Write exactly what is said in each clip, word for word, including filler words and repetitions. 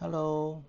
Hello，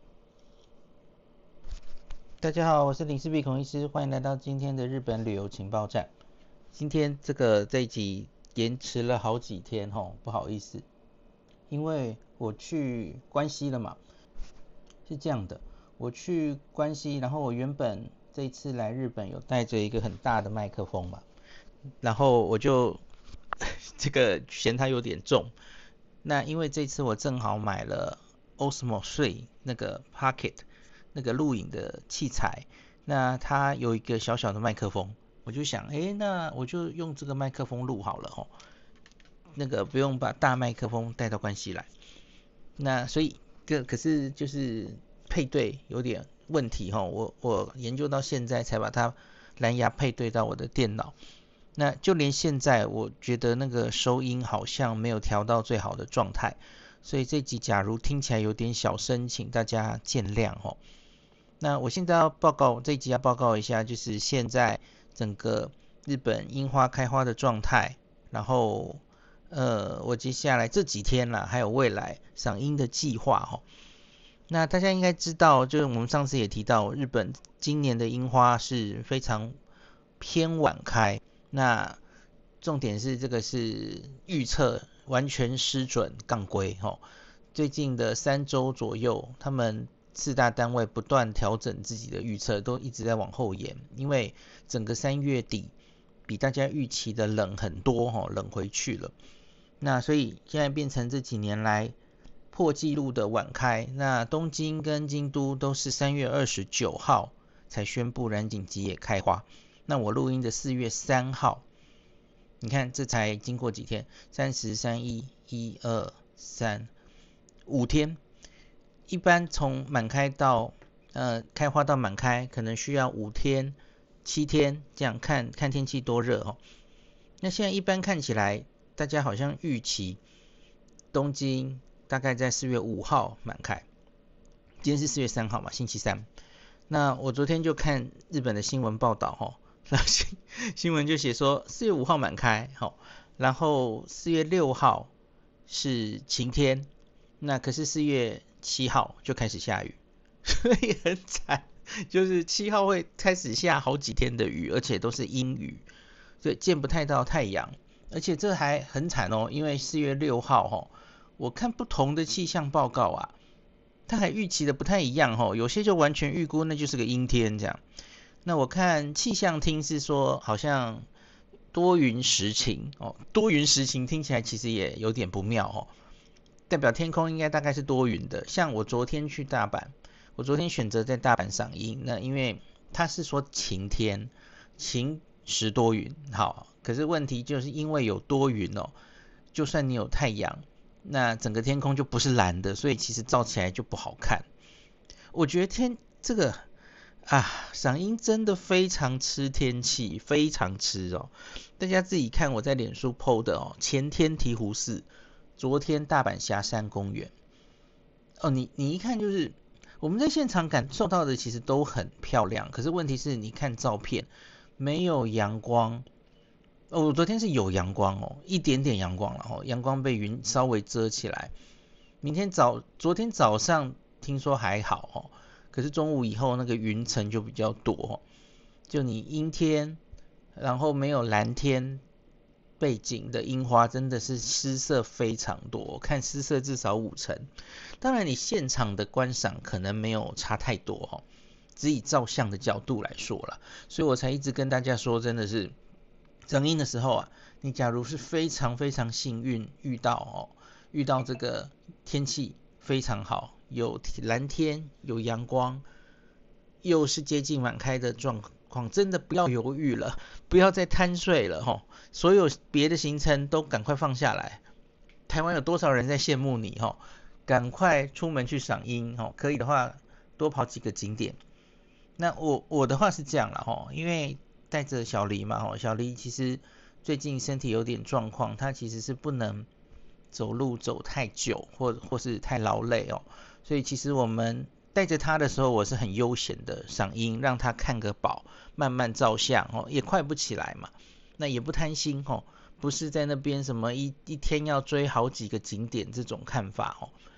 大家好，我是林氏璧孔医师，欢迎来到今天的日本旅游情报站。今天这个这一集延迟了好几天吼，不好意思，因为我去关西了嘛。是这样的，我去关西，然后我原本这一次来日本有带着一个很大的麦克风嘛，然后我就这个嫌它有点重。那因为这次我正好买了 Osmo 三那个 Pocket 那个录影的器材，那它有一个小小的麦克风，我就想，诶，那我就用这个麦克风录好了吼，那个不用把大麦克风带到关西来。那所以这可是就是配对有点问题哈，我我研究到现在才把它蓝牙配对到我的电脑。那就连现在我觉得那个收音好像没有调到最好的状态，所以这集假如听起来有点小声，请大家见谅哦。那我现在要报告，这一集要报告一下，就是现在整个日本樱花开花的状态，然后呃，我接下来这几天啦，还有未来赏樱的计划哦。那大家应该知道，就是我们上次也提到，日本今年的樱花是非常偏晚开。那重点是这个是预测完全失准杠归吼。最近的三周左右，他们四大单位不断调整自己的预测，都一直在往后延，因为整个三月底比大家预期的冷很多吼，冷回去了。那所以现在变成这几年来破纪录的晚开，那东京跟京都都是三月二十九号才宣布染井吉野开花。那我录音的四月三号，你看这才经过几天，三十、三一、一二、三，五天。一般从满开到呃开花到满开，可能需要五天、七天，这样看看天气多热哦。那现在一般看起来，大家好像预期东京大概在四月五号满开，今天是四月三号嘛，星期三。那我昨天就看日本的新闻报道哦，新新闻就写说四月五号满开，好，然后四月六号是晴天，那可是四月七号就开始下雨，所以很惨，就是七号会开始下好几天的雨，而且都是阴雨，所以见不太到太阳，而且这还很惨哦，因为四月六号哦，我看不同的气象报告啊，它还预期的不太一样哦，有些就完全预估那就是个阴天这样。那我看气象厅是说好像多云时晴哦，多云时晴听起来其实也有点不妙哦，代表天空应该大概是多云的。像我昨天去大阪，我昨天选择在大阪赏樱，那因为他是说晴天，晴时多云，好，可是问题就是因为有多云哦，就算你有太阳，那整个天空就不是蓝的，所以其实照起来就不好看。我觉得天这个啊，赏樱真的非常吃天气，非常吃哦。大家自己看我在脸书 P O 的哦，前天醍醐寺，昨天大阪霞山公园。哦，你你一看就是我们在现场感受到的其实都很漂亮，可是问题是你看照片没有阳光。哦，我昨天是有阳光哦，一点点阳光了哦，阳光被云稍微遮起来。明天早，昨天早上听说还好哦，可是中午以后那个云层就比较多哦，就你阴天，然后没有蓝天背景的樱花真的是失色非常多，我看失色至少五成。当然你现场的观赏可能没有差太多哦，只以照相的角度来说啦，所以我才一直跟大家说，真的是赏樱的时候啊，你假如是非常非常幸运遇到哦，遇到这个天气非常好，有蓝天有阳光，又是接近满开的状况，真的不要犹豫了，不要再贪睡了吼，所有别的行程都赶快放下来。台湾有多少人在羡慕你吼？赶快出门去赏樱吼，可以的话多跑几个景点。那我我的话是这样啦吼，因为带着小黎嘛吼，小黎其实最近身体有点状况，他其实是不能走路走太久或或是太劳累哦，所以其实我们带着他的时候，我是很悠闲的赏樱，让他看个饱，慢慢照相哦，也快不起来嘛，那也不贪心哦，不是在那边什么一一天要追好几个景点这种看法哦。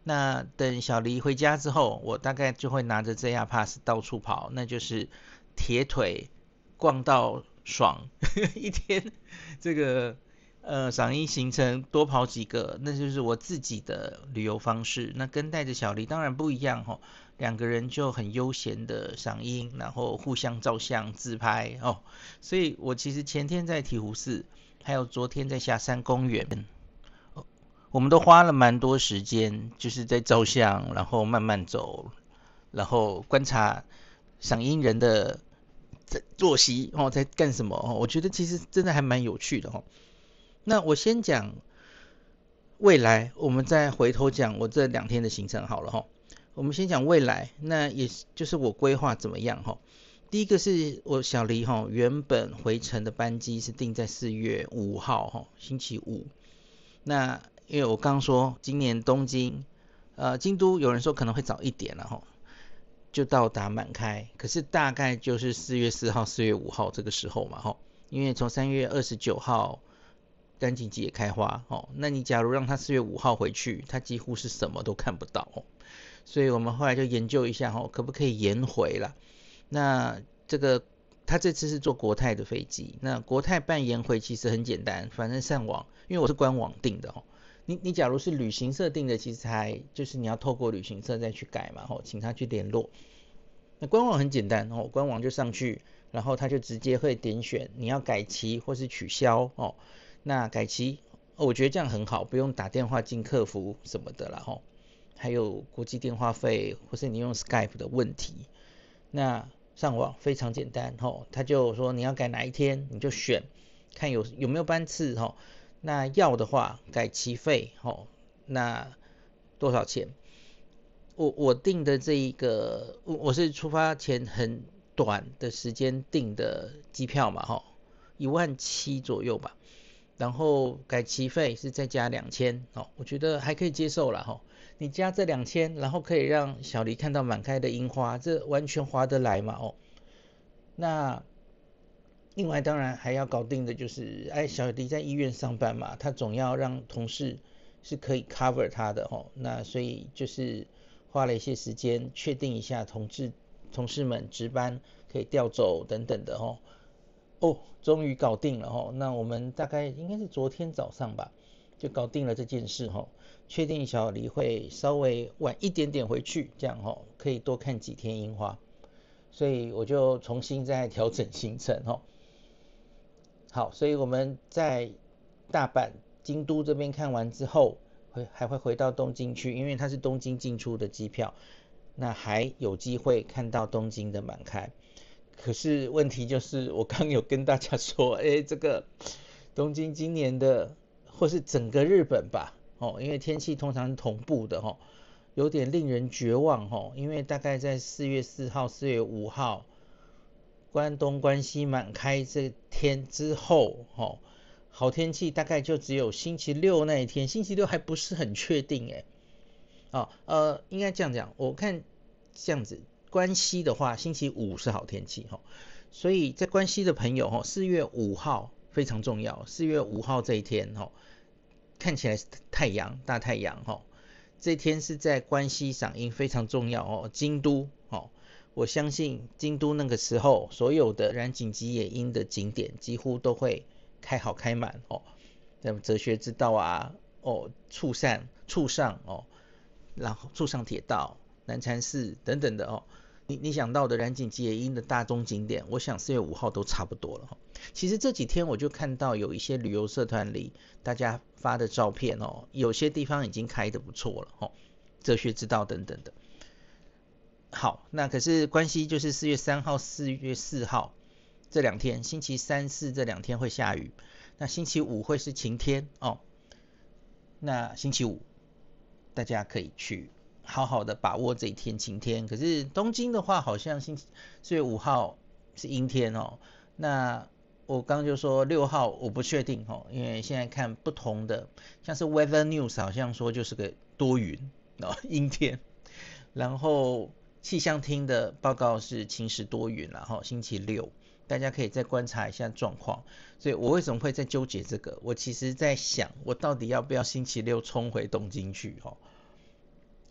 那等小黎回家之后，我大概就会拿着 J R Pass 到处跑，那就是铁腿逛到爽，一天这个呃赏樱行程多跑几个，那就是我自己的旅游方式。那跟带着小黎当然不一样哦，两个人就很悠闲的赏樱，然后互相照相自拍哦。所以我其实前天在醍醐寺，还有昨天在霞山公园。我们都花了蛮多时间，就是在照相，然后慢慢走，然后观察赏樱人的作息哦，在干什么哦。我觉得其实真的还蛮有趣的哦。那我先讲未来，我们再回头讲我这两天的行程好了哈。我们先讲未来，那也就是我规划怎么样哈。第一个是我小黎哈，原本回程的班机是定在四月五号哈，星期五。那因为我刚说今年东京，呃，京都有人说可能会早一点了哈，就到达满开，可是大概就是四月四号、四月五号这个时候嘛哈，因为从三月二十九号甘井吉也开花哦，那你假如让他四月五号回去，他几乎是什么都看不到哦，所以我们后来就研究一下哈，可不可以延回啦？那这个他这次是坐国泰的飞机，那国泰办延回其实很简单，反正上网，因为我是官网订的哦。你你假如是旅行社订的，其实还就是你要透过旅行社再去改嘛，吼，请他去联络。那官网很简单哦，官网就上去，然后他就直接会点选你要改期或是取消哦。那改期，我觉得这样很好，不用打电话进客服什么的啦吼。还有国际电话费或是你用 Skype 的问题，那上网非常简单吼，他就说你要改哪一天，你就选看有有没有班次吼。那要的话改期费哦，那多少钱？我我定的这一个，我是出发前很短的时间订的机票嘛哈，一万七左右吧。然后改期费是再加两千哦，我觉得还可以接受了哈。你加这两千，然后可以让小黎看到满开的樱花，这完全划得来嘛哦。那另外当然还要搞定的就是，哎，小黎在医院上班嘛，他总要让同事是可以 cover 他的吼，那所以就是花了一些时间确定一下同事同事们值班可以调走等等的吼，哦，终于搞定了吼，那我们大概应该是昨天早上吧，就搞定了这件事吼，确定小黎会稍微晚一点点回去，这样吼可以多看几天樱花，所以我就重新再调整行程吼。好，所以我们在大阪、京都这边看完之后，会还会回到东京去，因为它是东京进出的机票，那还有机会看到东京的满开。可是问题就是，我刚有跟大家说，哎，这个东京今年的，或是整个日本吧，哦，因为天气通常是同步的哦，有点令人绝望哦，因为大概在四月四号、四月五号。关东、关西满开这天之后，哦，好天气大概就只有星期六那一天，星期六还不是很确定哎，哦，呃，应该这样讲，我看这样子，关西的话，星期五是好天气哈，所以在关西的朋友哈，四月五号非常重要，四月五号这一天哈，看起来是太阳大太阳哈，这一天是在关西赏樱非常重要哦，京都哦。我相信京都那个时候，所有的染井吉野樱的景点几乎都会开好开满哦，那么哲学之道啊，哦，触上触上哦，然后触上铁道、南禅寺等等的哦，你你想到的染井吉野樱的大宗景点，我想四月五号都差不多了哈。其实这几天我就看到有一些旅游社团里大家发的照片哦，有些地方已经开得不错了哦，哲学之道等等的。好，那可是关西就是四月三号、四月四号这两天，星期三四这两天会下雨，那星期五会是晴天哦。那星期五大家可以去好好的把握这一天晴天。可是东京的话，好像星期四月五号是阴天哦。那我刚刚就说六号我不确定哦，因为现在看不同的，像是 Weather News 好像说就是个多云哦，阴天，然后。气象厅的报告是晴时多云，然后星期六大家可以再观察一下状况。所以我为什么会在纠结这个？我其实在想，我到底要不要星期六冲回东京去？哦，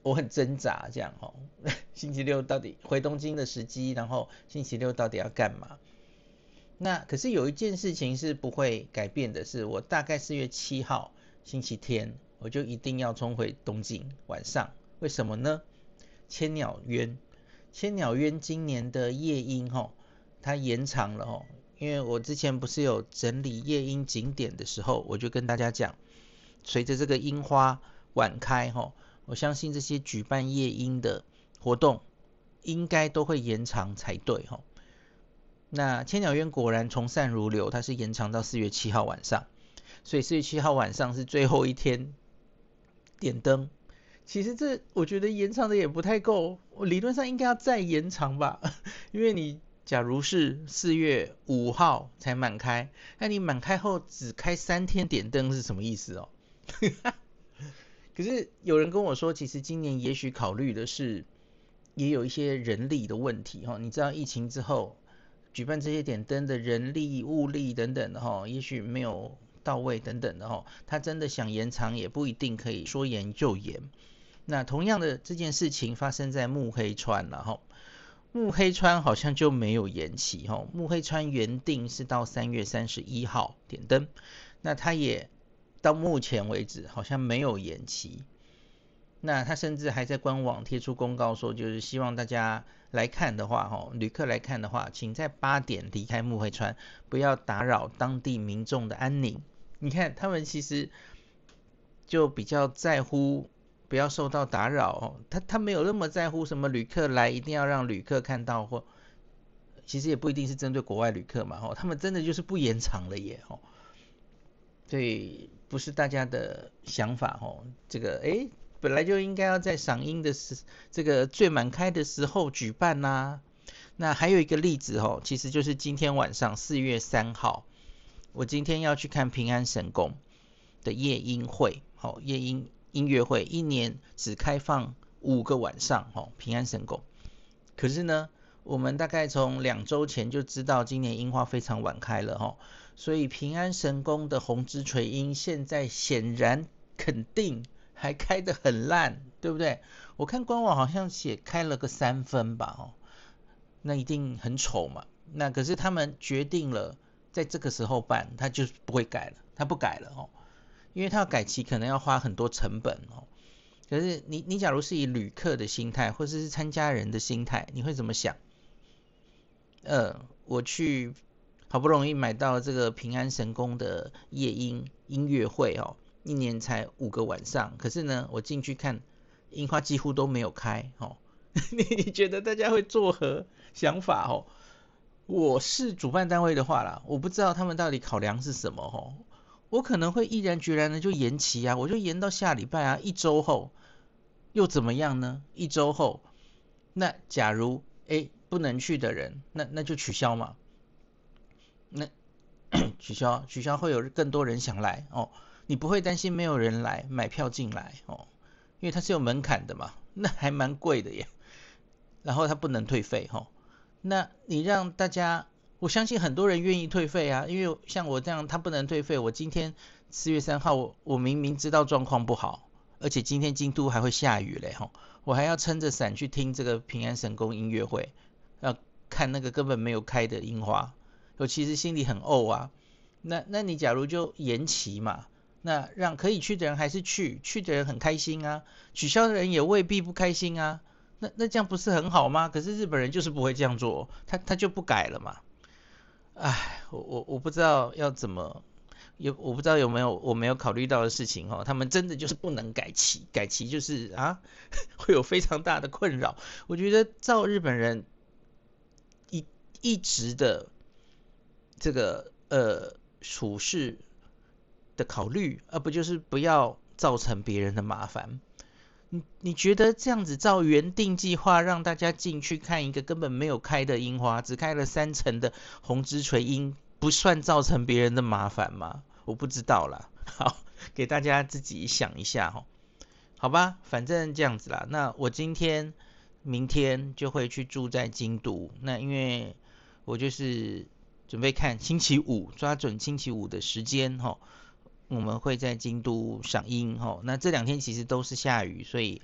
我很挣扎这样哦，星期六到底回东京的时机，然后星期六到底要干嘛？那可是有一件事情是不会改变的，是我大概四月七号星期天，我就一定要冲回东京晚上。为什么呢？千鸟渊，千鸟渊今年的夜樱吼，它延长了吼，因为我之前不是有整理夜樱景点的时候，我就跟大家讲，随着这个樱花晚开吼，我相信这些举办夜樱的活动应该都会延长才对吼。那千鸟渊果然从善如流，它是延长到四月七号晚上，所以四月七号晚上是最后一天点灯。其实这我觉得延长的也不太够，我理论上应该要再延长吧，因为你假如是四月五号才满开，那你满开后只开三天点灯是什么意思哦？可是有人跟我说，其实今年也许考虑的是，也有一些人力的问题哈。你知道疫情之后，举办这些点灯的人力、物力等等的哈，也许没有到位等等的哈。他真的想延长，也不一定可以说延就延。那同样的这件事情发生在目黑川了哈。目黑川好像就没有延期哈。目黑川原定是到三月三十一号点灯，那他也到目前为止好像没有延期。那他甚至还在官网贴出公告说，就是希望大家来看的话，旅客来看的话，请在八点离开目黑川，不要打扰当地民众的安宁。你看他们其实就比较在乎不要受到打扰，他他没有那么在乎什么旅客来一定要让旅客看到，或其实也不一定是针对国外旅客嘛，他们真的就是不延长了耶。所以不是大家的想法这个诶本来就应该要在赏樱的时这个最满开的时候举办呐、啊。那还有一个例子哦，其实就是今天晚上四月三号，我今天要去看平安神宫的夜樱会，好，夜樱音乐会，一年只开放五个晚上，哦，平安神宫。可是呢，我们大概从两周前就知道今年樱花非常晚开了，哦，所以平安神宫的红之垂樱现在显然肯定还开得很烂，对不对？我看官网好像写开了个三分吧，哦，那一定很丑嘛。那可是他们决定了在这个时候办，他就不会改了，他不改了哦，因为他要改期可能要花很多成本哦。可是你你假如是以旅客的心态，或者是参加人的心态，你会怎么想？呃，我去好不容易买到这个平安神宫的夜樱音乐会哦，一年才五个晚上，可是呢，我进去看樱花几乎都没有开哦。你觉得大家会作何想法哦？我是主办单位的话啦，我不知道他们到底考量是什么哦。我可能会毅然决然的就延期啊，我就延到下礼拜啊，一周后又怎么样呢？一周后，那假如哎不能去的人，那那就取消嘛。那取消取消会有更多人想来哦，你不会担心没有人来买票进来哦，因为它是有门槛的嘛，那还蛮贵的耶。然后它不能退费哦，那你让大家，我相信很多人愿意退费啊，因为像我这样，他不能退费。我今天四月三号，我我明明知道状况不好，而且今天京都还会下雨嘞，我还要撑着伞去听这个平安神宫音乐会，要看那个根本没有开的樱花，我其实心里很怄啊。那那你假如就延期嘛，那让可以去的人还是去，去的人很开心啊，取消的人也未必不开心啊。那那这样不是很好吗？可是日本人就是不会这样做，他他就不改了嘛。唉，我我我不知道要怎么，有我不知道有没有我没有考虑到的事情哦。他们真的就是不能改期，改期就是啊会有非常大的困扰。我觉得照日本人一一直的这个呃处事的考虑，而不就是不要造成别人的麻烦。你你觉得这样子照原定计划让大家进去看一个根本没有开的樱花，只开了三层的红之垂樱，不算造成别人的麻烦吗？我不知道啦，好，给大家自己想一下齁。好吧，反正这样子啦。那我今天、明天就会去住在京都，那因为我就是准备看星期五，抓准星期五的时间齁。我们会在京都赏樱，那这两天其实都是下雨，所以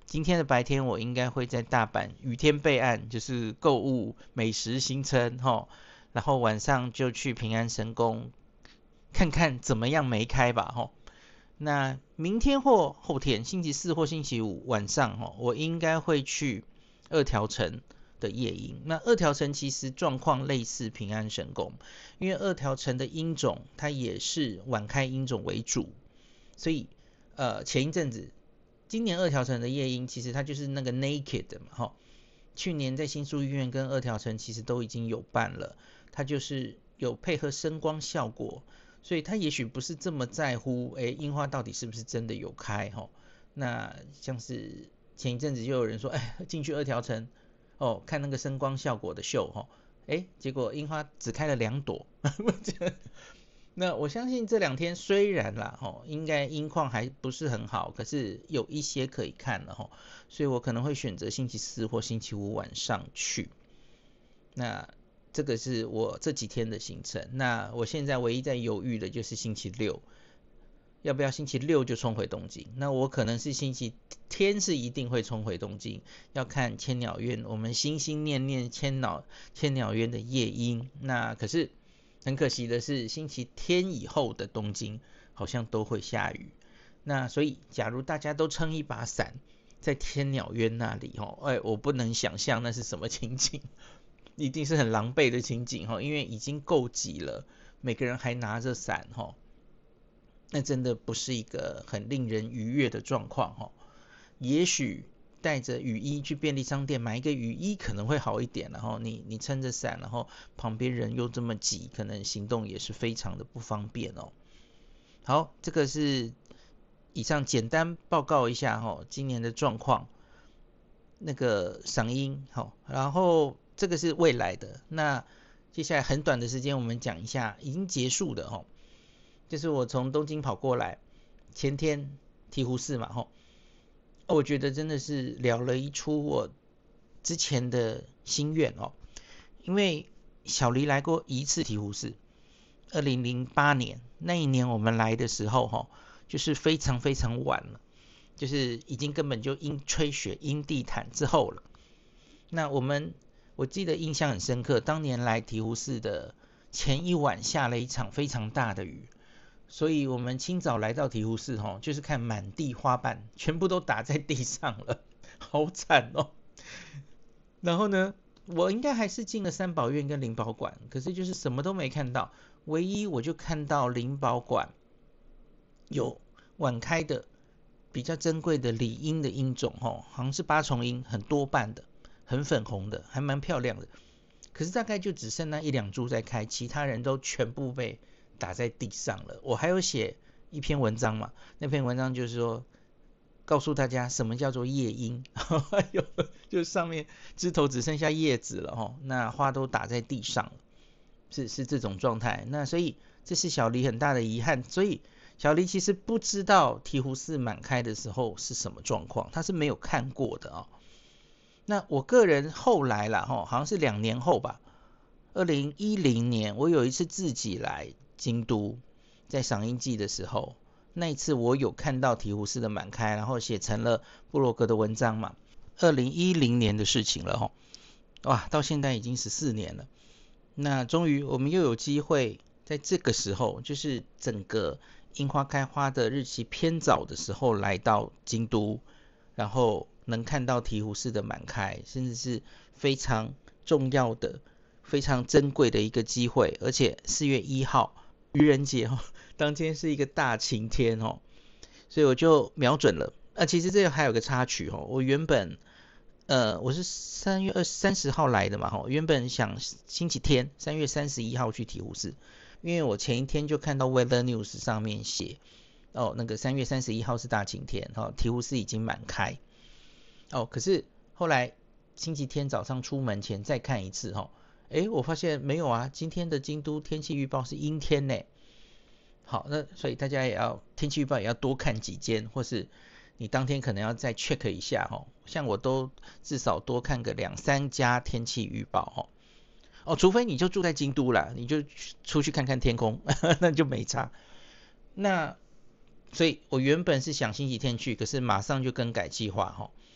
今天的白天我应该会在大阪雨天备案，就是购物、美食行程齁，然后晚上就去平安神宫看看怎么样没开吧齁。那明天或后天，星期四或星期五晚上齁，我应该会去二条城的夜莺。那二条城其实状况类似平安神宫，因为二条城的鹰种它也是晚开鹰种为主，所以呃前一阵子今年二条城的夜莺其实它就是那个 naked 的嘛齁，去年在新宿医院跟二条城其实都已经有办了，它就是有配合声光效果，所以它也许不是这么在乎诶樱花到底是不是真的有开齁。那像是前一阵子就有人说哎进去二条城哦看那个声光效果的秀齁，诶结果樱花只开了两朵那我相信这两天虽然啦齁，应该音况还不是很好，可是有一些可以看了齁，所以我可能会选择星期四或星期五晚上去。那这个是我这几天的行程。那我现在唯一在犹豫的就是星期六，要不要星期六就冲回东京？那我可能是星期天是一定会冲回东京，要看千鸟渊，我们心心念念千鸟千鸟渊的夜莺。那可是很可惜的是，星期天以后的东京好像都会下雨。那所以，假如大家都撑一把伞，在天鸟渊那里，哦，哎，我不能想象那是什么情景，一定是很狼狈的情景，因为已经够挤了，每个人还拿着伞，那真的不是一个很令人愉悦的状况。也许带着雨衣去便利商店买一个雨衣可能会好一点，然后你你撑着伞，然后旁边人又这么挤，可能行动也是非常的不方便哦。好，这个是以上简单报告一下哦，今年的状况，那个赏樱好，然后这个是未来的。那接下来很短的时间，我们讲一下已经结束的哦，就是我从东京跑过来，前天醍醐寺嘛吼。我觉得真的是了了一出我之前的心愿哦，因为小黎来过一次醍醐寺，二零零八年那一年我们来的时候哈，就是非常非常晚了，就是已经根本就阴吹雪阴地毯之后了。那我们我记得印象很深刻，当年来醍醐寺的前一晚下了一场非常大的雨。所以我们清早来到醍醐寺齁，就是看满地花瓣全部都打在地上了，好惨哦。然后呢，我应该还是进了三宝院跟灵宝馆，可是就是什么都没看到，唯一我就看到灵宝馆有晚开的比较珍贵的理樱的樱种齁，好像是八重樱，很多瓣的，很粉红的，还蛮漂亮的。可是大概就只剩那一两株在开，其他人都全部被打在地上了。我还有写一篇文章嘛，那篇文章就是说告诉大家什么叫做夜莺就上面枝头只剩下叶子了齁，那花都打在地上了，是是这种状态。那所以这是小黎很大的遗憾，所以小黎其实不知道醍醐寺满开的时候是什么状况，他是没有看过的哦。那我个人后来啦齁，好像是两年后吧，二零一零年我有一次自己来京都，在赏樱季的时候，那一次我有看到醍醐寺的满开，然后写成了部落格的文章嘛。二零一零年的事情了齁，哇，到现在已经十四年了。那终于我们又有机会在这个时候，就是整个樱花开花的日期偏早的时候来到京都，然后能看到醍醐寺的满开，甚至是非常重要的非常珍贵的一个机会。而且四月一号愚人节哦，当天是一个大晴天哦，所以我就瞄准了。啊，其实这个还有个插曲哦，我原本呃我是三月二三十号来的嘛吼，原本想星期天三月三十一号去醍醐寺，因为我前一天就看到 Weather News 上面写哦，那个三月三十一号是大晴天哦，醍醐寺已经满开哦。可是后来星期天早上出门前再看一次哦，诶，我发现没有啊，今天的京都天气预报是阴天呢。好，那所以大家也要天气预报也要多看几间，或是你当天可能要再 check 一下哦。像我都至少多看个两三家天气预报哦。哦，除非你就住在京都啦，你就出去看看天空，那就没差。那所以我原本是想星期天去，可是马上就更改计划哈。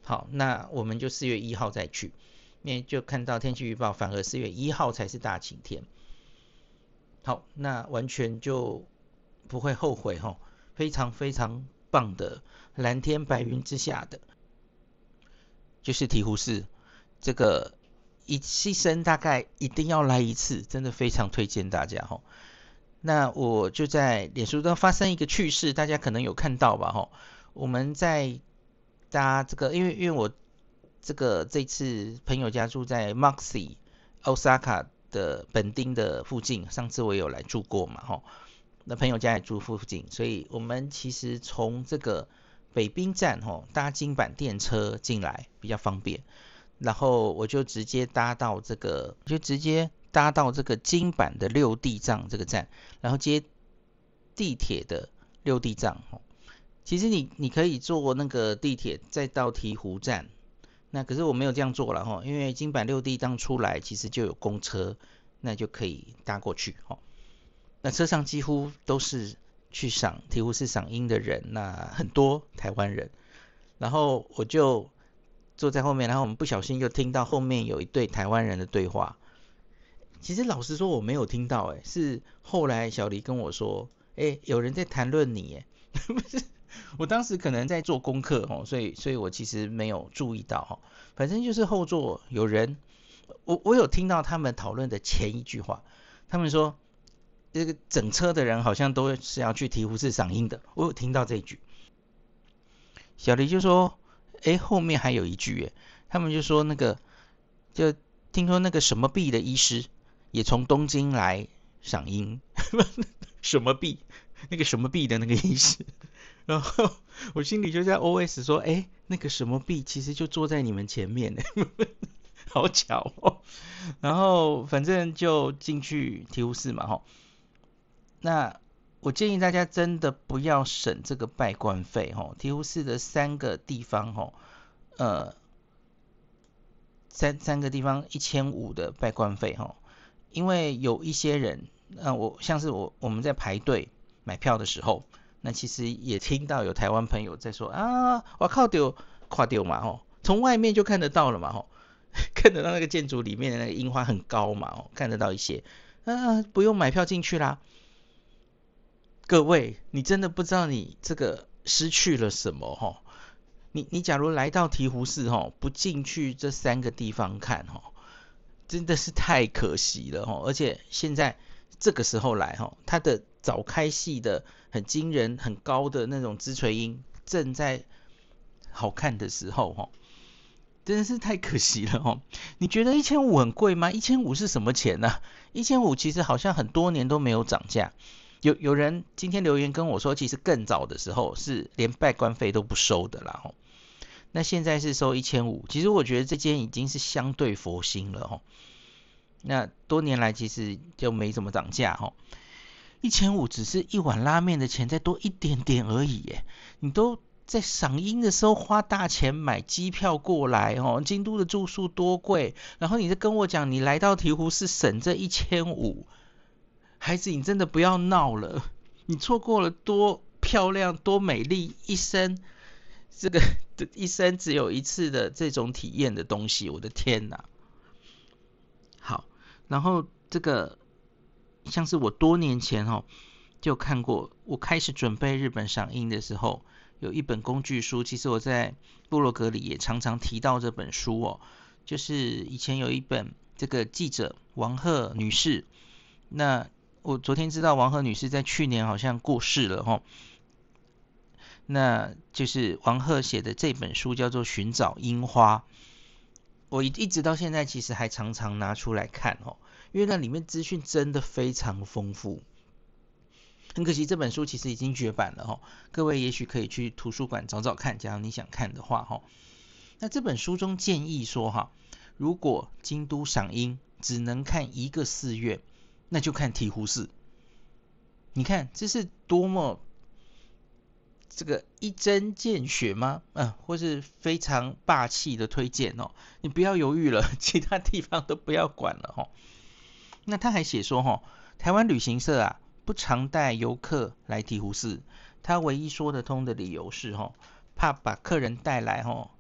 好，那我们就四月一号再去，因为就看到天气预报，反而四月一号才是大晴天。好，那完全就不会后悔哈，非常非常棒的蓝天白云之下的，就是醍醐寺，这个一一生大概一定要来一次，真的非常推荐大家哈。那我就在脸书上发生一个趣事，大家可能有看到吧哈。我们在搭这个，因为因为我这个这次朋友家住在 Moxie Osaka 的本町的附近，上次我有来住过嘛哈。那朋友家也住附近，所以我们其实从这个北滨站哈搭京阪电车进来比较方便，然后我就直接搭到这个，就直接搭到这个京阪的六地藏这个站，然后接地铁的六地藏。其实你你可以坐那个地铁再到醍醐站，那可是我没有这样做了哈，因为京阪六地藏出来其实就有公车，那就可以搭过去哈。那车上几乎都是去赏醍醐寺赏樱的人，那很多台湾人，然后我就坐在后面，然后我们不小心就听到后面有一对台湾人的对话。其实老实说我没有听到，哎，是后来小黎跟我说，哎，有人在谈论你，哎，不是，我当时可能在做功课哦，所以所以我其实没有注意到哈。反正就是后座有人，我我有听到他们讨论的前一句话，他们说这个整车的人好像都是要去醍醐寺赏樱的，我有听到这一句。小黎就说，哎，后面还有一句，哎，他们就说那个，就听说那个什么币的医师也从东京来赏樱，什么币？那个什么币的那个医师，然后我心里就在 O S 说，哎，那个什么币其实就坐在你们前面，好巧哦。然后反正就进去醍醐寺嘛，哈。那我建议大家真的不要省这个拜观费，哈。醍醐寺的三个地方，哈，呃，三三个地方一千五的拜观费，哈，因为有一些人，呃，我像是我我们在排队买票的时候，那其实也听到有台湾朋友在说啊，我靠丢跨丢嘛吼，从外面就看得到了嘛吼，看得到那个建筑里面的那个樱花很高嘛吼，看得到一些，啊，不用买票进去啦。各位，你真的不知道你这个失去了什么吼。你你假如来到醍醐寺吼，不进去这三个地方看吼，真的是太可惜了吼。而且现在这个时候来吼，它的早开戏的很惊人、很高的那种枝垂樱正在好看的时候吼，真的是太可惜了吼。你觉得一千五很贵吗？一千五是什么钱呢、啊？一千五其实好像很多年都没有涨价。有有人今天留言跟我说，其实更早的时候是连拜观费都不收的啦吼。那现在是收一千五，其实我觉得这间已经是相对佛心了吼。那多年来其实就没怎么涨价吼。一千五只是一碗拉面的钱再多一点点而已耶，你都在赏樱的时候花大钱买机票过来哦，京都的住宿多贵，然后你在跟我讲你来到醍醐寺省这一千五。孩子，你真的不要闹了，你错过了多漂亮、多美丽一生，这个一生只有一次的这种体验的东西，我的天哪！好，然后这个像是我多年前哦就看过，我开始准备日本赏樱的时候，有一本工具书，其实我在部落格里也常常提到这本书哦，就是以前有一本这个记者王鹤女士，那我昨天知道王鹤女士在去年好像过世了齁，那就是王鹤写的这本书叫做《寻找樱花》，我一直到现在其实还常常拿出来看齁，因为那里面资讯真的非常丰富。很可惜这本书其实已经绝版了齁，各位也许可以去图书馆找找看，假如你想看的话齁。那这本书中建议说哈，如果京都赏樱只能看一个寺院，那就看醍醐寺。你看这是多么这个一针见血吗？嗯，或是非常霸气的推荐哦。你不要犹豫了，其他地方都不要管了哦。那他还写说哦，台湾旅行社啊不常带游客来醍醐寺，他唯一说得通的理由是哦，怕把客人带来哦，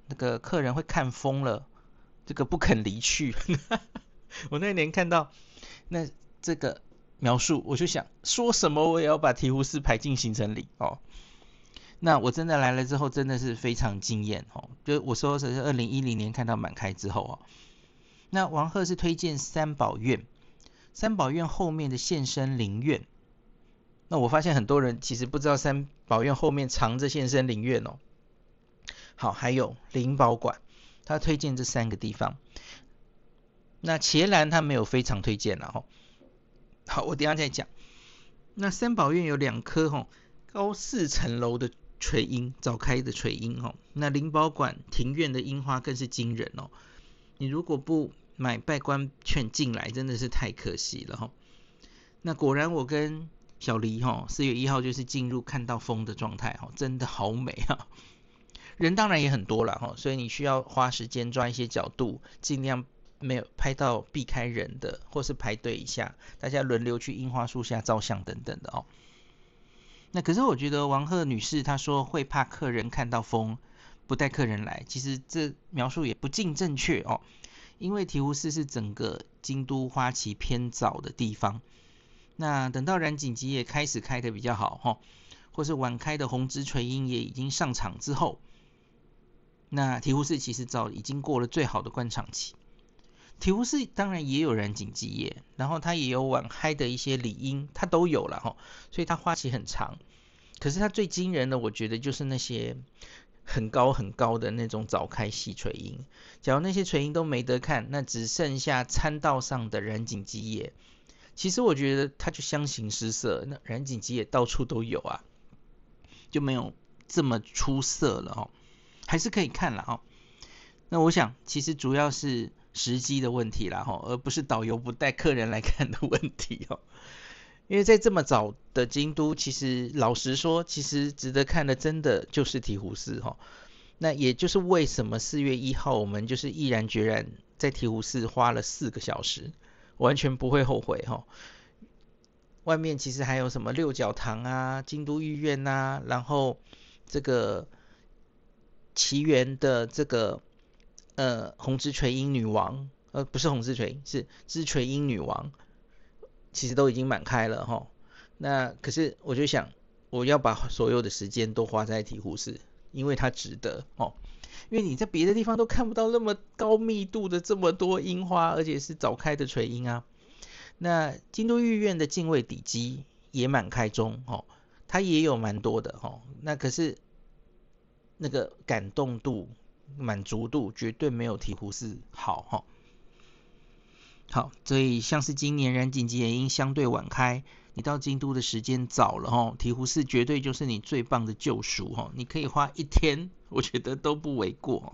那个客人会看疯了，这个不肯离去。我那年看到那这个描述，我就想说什么我也要把醍醐寺排进行程里哦。那我真的来了之后，真的是非常惊艳哦。就我说的是二零一零年看到满开之后哦。那王鹤是推荐三宝院，三宝院后面的现身灵院。那我发现很多人其实不知道三宝院后面藏着现身灵院哦。好，还有灵宝馆，他推荐这三个地方。那伽蓝他没有非常推荐了哦。好，我等一下再讲。那三宝院有两棵哦，高四层楼的垂樱，早开的垂樱哦。那灵宝馆庭院的樱花更是惊人哦。你如果不买拜观券进来，真的是太可惜了哦。那果然我跟小黎哈，四月一号就是进入看到风的状态哈，真的好美啊！人当然也很多了哈，所以你需要花时间抓一些角度，尽量没有拍到避开人的，或是排队一下，大家轮流去樱花树下照相等等的哦。那可是我觉得王鹤女士她说会怕客人看到风，不带客人来，其实这描述也不尽正确哦，因为醍醐寺是整个京都花期偏早的地方。那等到染井吉野开始开的比较好齁，或是晚开的红枝垂樱也已经上场之后，那醍醐寺其实早已经过了最好的观赏期。醍醐寺当然也有染井吉野，然后它也有晚开的一些理樱，它都有了齁，所以它花期很长。可是它最惊人的，我觉得就是那些很高很高的那种早开细垂樱。假如那些垂樱都没得看，那只剩下参道上的染井吉野。其实我觉得它就相形失色，那染井吉野到处都有啊，就没有这么出色了哦，还是可以看啦哦。那我想其实主要是时机的问题啦哦，而不是导游不带客人来看的问题哦。因为在这么早的京都，其实老实说，其实值得看的真的就是醍醐寺哦。那也就是为什么四月一号我们就是毅然决然在醍醐寺花了四个小时。完全不会后悔齁。外面其实还有什么六角堂啊、京都御苑啊，然后这个奇缘的这个呃红枝垂樱女王，呃不是红枝垂樱，是枝垂樱女王，其实都已经满开了齁。那可是我就想，我要把所有的时间都花在醍醐寺，因为它值得齁。因为你在别的地方都看不到那么高密度的这么多樱花，而且是早开的垂樱啊。那京都御苑的近卫底基也满开中哦，它也有蛮多的哦。那可是那个感动度、满足度绝对没有醍醐寺好哈、哦。好，所以像是今年染井吉野樱相对晚开，你到京都的时间早了哦，醍醐寺绝对就是你最棒的救赎哦，你可以花一天，我觉得都不为过。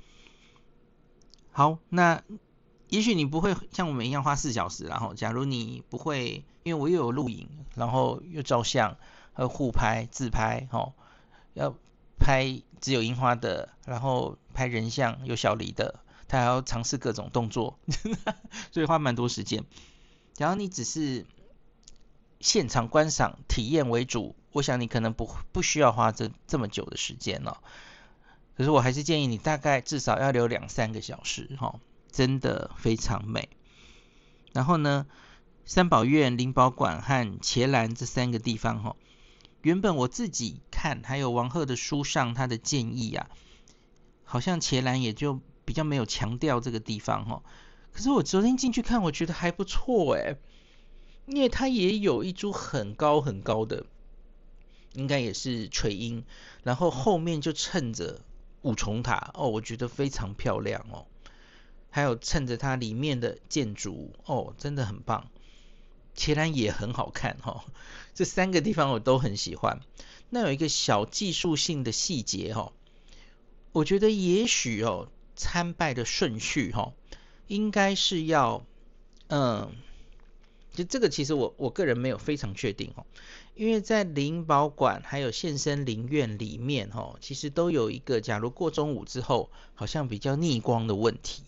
好，那也许你不会像我们一样花四小时，然后假如你不会，因为我又有录影，然后又照相，还有互拍、自拍，哦，要拍只有樱花的，然后拍人像有小梨的。他还要尝试各种动作，所以花蛮多时间。假如你只是现场观赏体验为主，我想你可能不不需要花这这么久的时间哦。可是我还是建议你大概至少要留两三个小时哈、哦，真的非常美。然后呢，三宝院、灵宝馆和伽蓝这三个地方哈、哦，原本我自己看还有王鹤的书上他的建议啊，好像伽蓝也就比较没有强调这个地方哈、哦。可是我昨天进去看，我觉得还不错哎，因为它也有一株很高很高的，应该也是垂樱，然后后面就衬着五重塔哦，我觉得非常漂亮哦。还有衬着它里面的建筑哦，真的很棒。伽蓝也很好看哦，这三个地方我都很喜欢。那有一个小技术性的细节哦，我觉得也许哦，参拜的顺序哦，应该是要嗯。就这个其实我我个人没有非常确定哦，因为在灵宝馆还有现身灵院里面哦，其实都有一个假如过中午之后好像比较逆光的问题。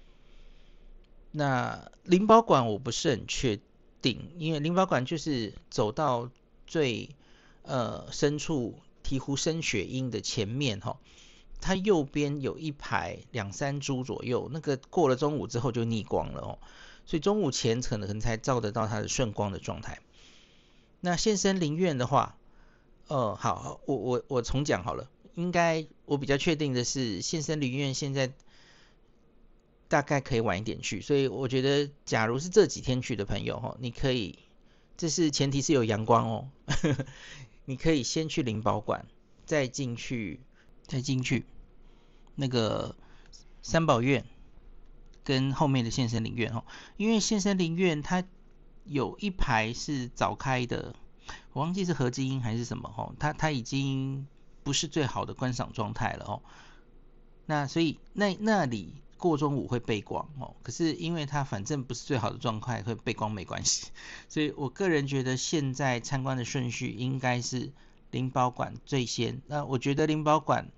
那灵宝馆我不是很确定，因为灵宝馆就是走到最呃深处醍醐深雪樱的前面哈、哦， 它右边有一排两三株左右，那个过了中午之后就逆光了哦，所以中午前可能才照得到它的顺光的状态。那现生灵院的话，呃，好，我我我重讲好了，应该我比较确定的是，现生灵院现在大概可以晚一点去，所以我觉得，假如是这几天去的朋友哈，你可以，这是前提是有阳光哦，你可以先去灵宝馆，再进去，再进去那个三宝院跟后面的现生灵院哦，因为现生灵院它有一排是早开的，我忘记是合基因还是什么哦，它它已经不是最好的观赏状态了哦，那所以那那里过中午会背光哦，可是因为它反正不是最好的状态，会背光没关系，所以我个人觉得现在参观的顺序应该是灵宝馆最先，那我觉得灵宝馆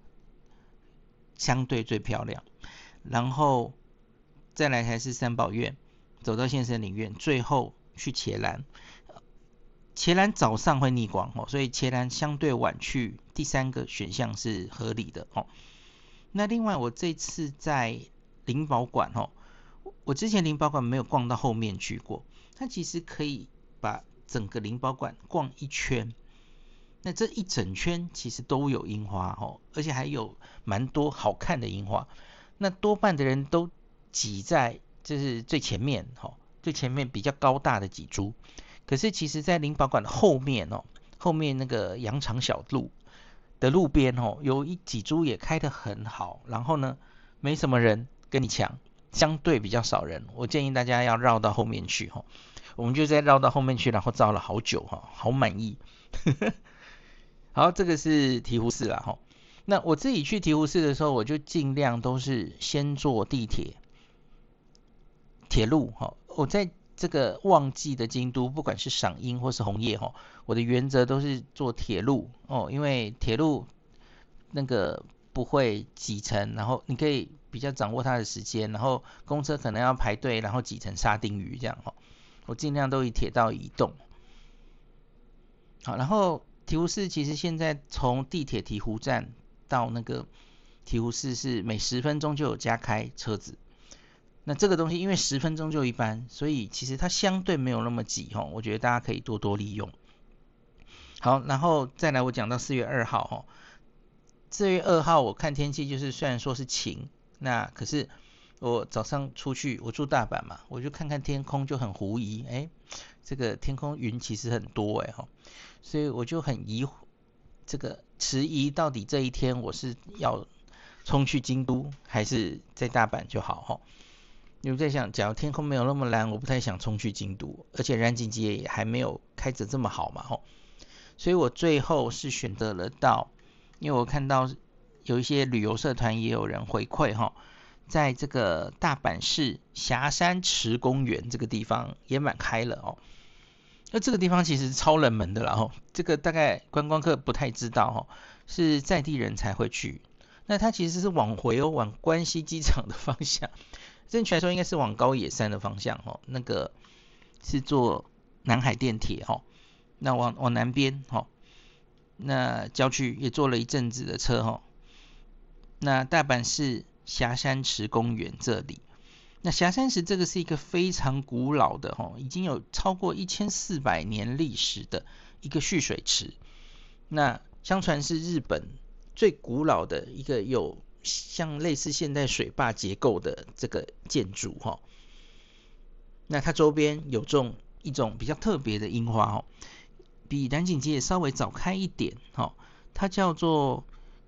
相对最漂亮，然后再来才是三宝院，走到现生灵院，最后去茄兰。茄兰早上会逆光哦，所以茄兰相对晚去，第三个选项是合理的哦。那另外，我这次在灵宝馆哦，我之前灵宝馆没有逛到后面去过，它其实可以把整个灵宝馆逛一圈。那这一整圈其实都有樱花哦，而且还有蛮多好看的樱花。那多半的人都挤在就是最前面哦，最前面比较高大的几株。可是其实，在灵宝馆后面哦，后面那个羊肠小路的路边哦，有一几株也开得很好，然后呢，没什么人跟你抢，相对比较少人。我建议大家要绕到后面去哦，我们就再绕到后面去，然后照了好久哈，好满意。好，这个是醍醐寺啦哈。那我自己去醍醐寺的时候，我就尽量都是先坐地铁、铁路哈。我在这个旺季的京都，不管是赏樱或是红叶哈，我的原则都是坐铁路哦，因为铁路那个不会挤成，然后你可以比较掌握它的时间，然后公车可能要排队，然后挤成沙丁鱼这样哈。我尽量都以铁道移动。好，然后醍醐寺其实现在从地铁醍醐站到那个醍醐寺是每十分钟就有加开车子。那这个东西因为十分钟就一班，所以其实它相对没有那么挤哦，我觉得大家可以多多利用。好，然后再来我讲到四月二号哦，四月二号我看天气就是虽然说是晴，那可是我早上出去，我住大阪嘛，我就看看天空就很狐疑，哎，这个天空云其实很多哎哈，所以我就很疑这个迟疑到底这一天我是要冲去京都还是在大阪就好哈。因为在想，假如天空没有那么蓝，我不太想冲去京都，而且染井街也还没有开得这么好嘛，吼，所以我最后是选择了到，因为我看到有一些旅游社团也有人回馈哈，在这个大阪市霞山池公园这个地方也蛮开了哦。那这个地方其实超冷门的啦，吼，这个大概观光客不太知道哦，是在地人才会去。那它其实是往回哦，往关西机场的方向。正确来说应该是往高野山的方向哦，那个是坐南海电铁哦，那往往南边哦，那郊区也坐了一阵子的车哦。那大阪市霞山池公园这里，那霞山池这个是一个非常古老的哦，已经有超过一千四百年历史的一个蓄水池。那相传是日本最古老的一个有像类似现代水坝结构的这个建筑哈，那它周边有种一种比较特别的樱花哦，比染井街稍微早开一点哈，它叫做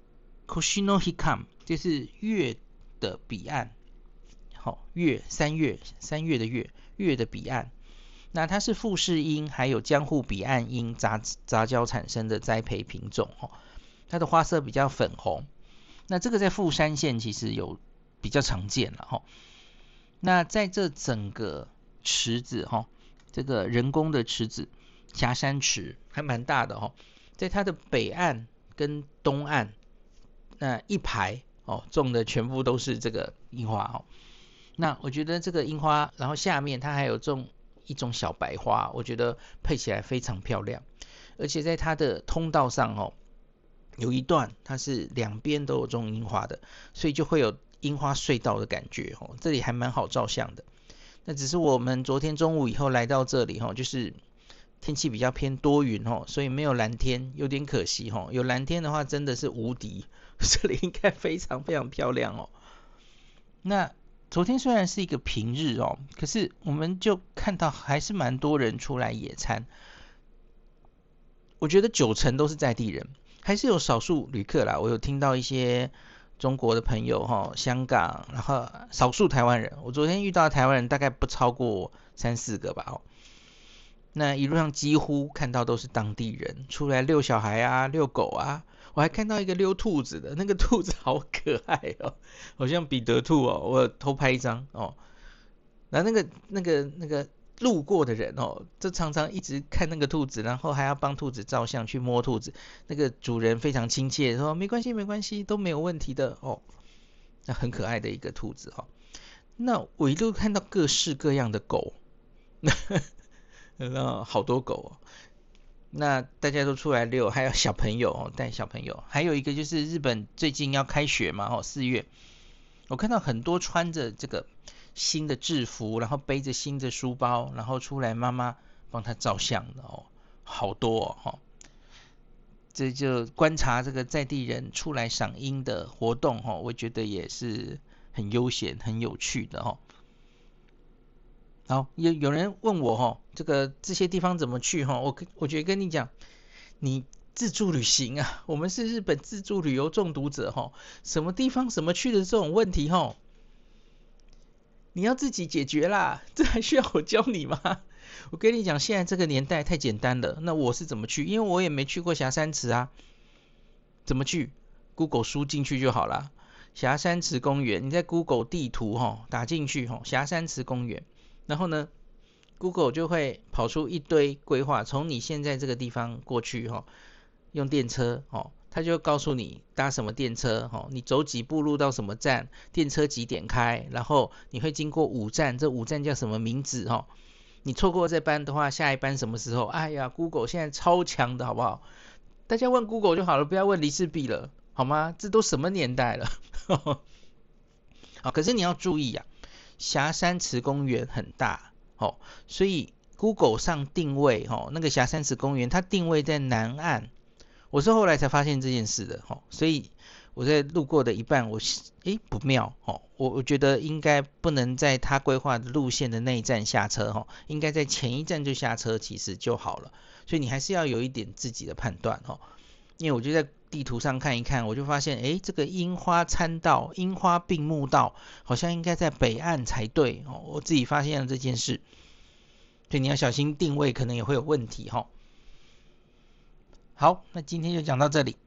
Koshino Hikam， 就是月的彼岸，好，月三月三月的月月的彼岸，那它是富士樱还有江户彼岸樱杂杂交产生的栽培品种哦，它的花色比较粉红。那这个在富山县其实有比较常见了哈。那在这整个池子哈，这个人工的池子霞山池还蛮大的哈，在它的北岸跟东岸那一排哦种的全部都是这个樱花哈。那我觉得这个樱花，然后下面它还有种一种小白花，我觉得配起来非常漂亮，而且在它的通道上哦。 有一段它是两边都有种樱花的，所以就会有樱花隧道的感觉哦。这里还蛮好照相的。那只是我们昨天中午以后来到这里哦，就是天气比较偏多云哦，所以没有蓝天，有点可惜哦。有蓝天的话真的是无敌，这里应该非常非常漂亮哦。那昨天虽然是一个平日哦，可是我们就看到还是蛮多人出来野餐。我觉得九成都是在地人，还是有少数旅客啦。我有听到一些中国的朋友哈，香港，然后少数台湾人。我昨天遇到的台湾人大概不超过三四个吧哦。那一路上几乎看到都是当地人出来遛小孩啊、遛狗啊。我还看到一个溜兔子的，那个兔子好可爱哦，好像彼得兔哦。我有偷拍一张哦。然后那个那个那个路过的人哦，就常常一直看那个兔子，然后还要帮兔子照相，去摸兔子。那个主人非常亲切，说没关系没关系，都没有问题的哦。那很可爱的一个兔子哦。那我一路看到各式各样的狗，那好多狗哦。那大家都出来遛，还有小朋友哦，带小朋友。还有一个就是日本最近要开学嘛，哦，四月，我看到很多穿着这个新的制服，然后背着新的书包，然后出来妈妈帮他照相的哦，好多哦。这就观察这个在地人出来赏樱的活动哦，我觉得也是很悠闲、很有趣的哦。好，有有人问我哈，这个这些地方怎么去哈？我我觉得跟你讲，你自助旅行啊，我们是日本自助旅游中毒者哈，什么地方什么去的这种问题哈，你要自己解决啦，这还需要我教你吗？我跟你讲，现在这个年代太简单了。那我是怎么去？因为我也没去过霞山池啊，怎么去 ？Google 输进去就好啦。霞山池公园，你在 Google 地图哈打进去哈，霞山池公园。然后呢 ，Google 就会跑出一堆规划，从你现在这个地方过去哈，用电车哦，它就告诉你搭什么电车哦，你走几步路到什么站，电车几点开，然后你会经过五站，这五站叫什么名字哦？你错过这班的话，下一班什么时候？哎呀 ，Google 现在超强的好不好？大家问 Google 就好了，不要问离氏璧了，好吗？这都什么年代了？好，可是你要注意啊。霞山池公园很大哦，所以 Google 上定位哦，那个霞山池公园它定位在南岸，我是后来才发现这件事的哦，所以我在路过的一半，我诶不妙哦，我我觉得应该不能在他规划的路线的那一站下车哦，应该在前一站就下车，其实就好了，所以你还是要有一点自己的判断哦，因为我就在地图上看一看，我就发现，哎，这个樱花参道、樱花并木道好像应该在北岸才对哦。我自己发现了这件事，所以你要小心定位，可能也会有问题哈、哦。好，那今天就讲到这里。